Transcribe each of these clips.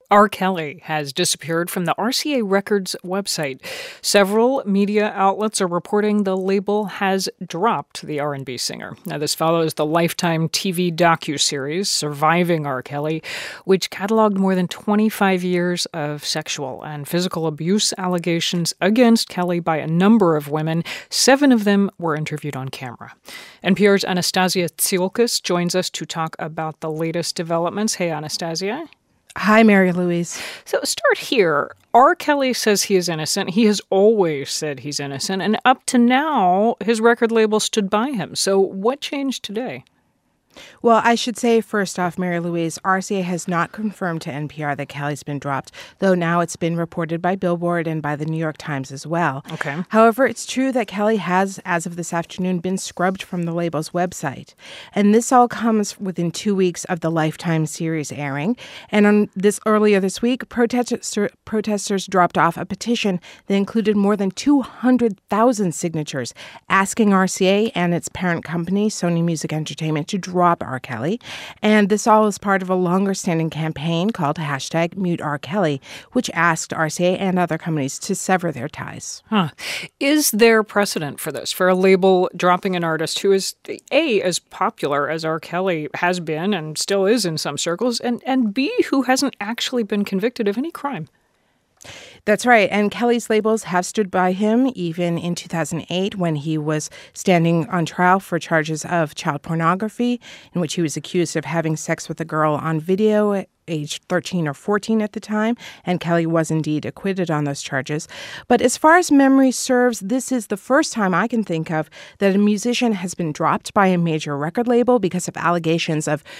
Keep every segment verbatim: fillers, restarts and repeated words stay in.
R. Kelly has disappeared from the R C A Records website. Several media outlets are reporting the label has dropped the R and B singer. Now, this follows the Lifetime T V docuseries Surviving R. Kelly, which cataloged more than twenty-five years of sexual and physical abuse allegations against Kelly by a number of women. Seven of them were interviewed on camera. N P R's Anastasia Tsiolkas joins us to talk about the latest developments. Hey, Anastasia. Hi, Mary Louise. So start here. R. Kelly says he is innocent. He has always said he's innocent. And up to now, his record label stood by him. So what changed today? Well, I should say, first off, Mary Louise, R C A has not confirmed to N P R that Kelly's been dropped, though now it's been reported by Billboard and by the New York Times as well. Okay. However, it's true that Kelly has, as of this afternoon, been scrubbed from the label's website. And this all comes within two weeks of the Lifetime series airing. And on this earlier this week, protester, protesters dropped off a petition that included more than two hundred thousand signatures asking R C A and its parent company, Sony Music Entertainment, to drop R. Kelly. And this all is part of a longer-standing campaign called hashtag Mute R. Kelly, which asked R C A and other companies to sever their ties. Huh. Is there precedent for this, for a label dropping an artist who is, A, as popular as R. Kelly has been and still is in some circles, and, and B, who hasn't actually been convicted of any crime? That's right. And Kelly's labels have stood by him even in two thousand eight when he was standing on trial for charges of child pornography, in which he was accused of having sex with a girl on video at age thirteen or fourteen at the time, and Kelly was indeed acquitted on those charges. But as far as memory serves, this is the first time I can think of that a musician has been dropped by a major record label because of allegations of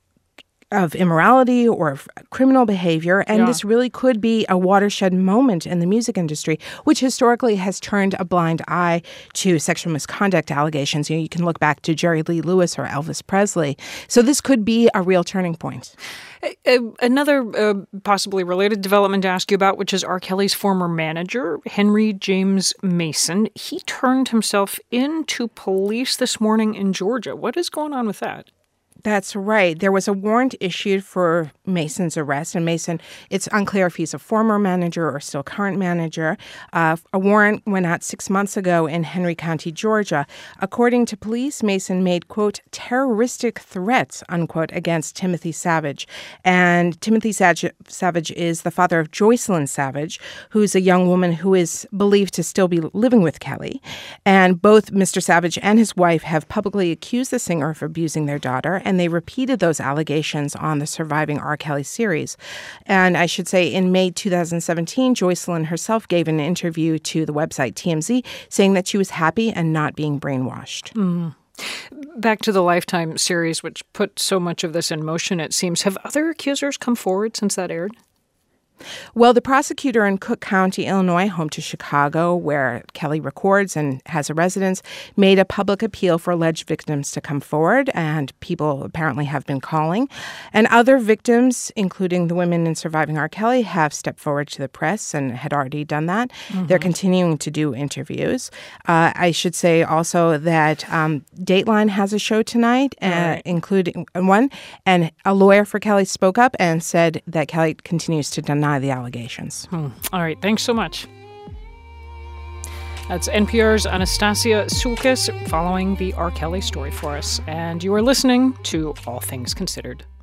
of immorality or criminal behavior. And yeah. This really could be a watershed moment in the music industry, which historically has turned a blind eye to sexual misconduct allegations. You know, you can look back to Jerry Lee Lewis or Elvis Presley. So this could be a real turning point. Uh, another uh, possibly related development to ask you about, which is R. Kelly's former manager, Henry James Mason. He turned himself in to police this morning in Georgia. What is going on with that? That's right. There was a warrant issued for Mason's arrest, and Mason, it's unclear if he's a former manager or still current manager. Uh, a warrant went out six months ago in Henry County, Georgia. According to police, Mason made, quote, terroristic threats, unquote, against Timothy Savage. And Timothy Savage is the father of Joycelyn Savage, who's a young woman who is believed to still be living with Kelly. And both Mister Savage and his wife have publicly accused the singer of abusing their daughter, and they repeated those allegations on the Surviving R. Kelly series. And I should say in May two thousand seventeen, Joycelyn herself gave an interview to the website T M Z saying that she was happy and not being brainwashed. Mm. Back to the Lifetime series, which put so much of this in motion, it seems. Have other accusers come forward since that aired? Well, the prosecutor in Cook County, Illinois, home to Chicago, where Kelly records and has a residence, made a public appeal for alleged victims to come forward, and people apparently have been calling. And other victims, including the women in Surviving R. Kelly, have stepped forward to the press and had already done that. Mm-hmm. They're continuing to do interviews. Uh, I should say also that um, Dateline has a show tonight, uh, right. including one, and a lawyer for Kelly spoke up and said that Kelly continues to deny the allegations. Hmm. All right. Thanks so much. That's N P R's Anastasia Tsiolkas following the R. Kelly story for us. And you are listening to All Things Considered.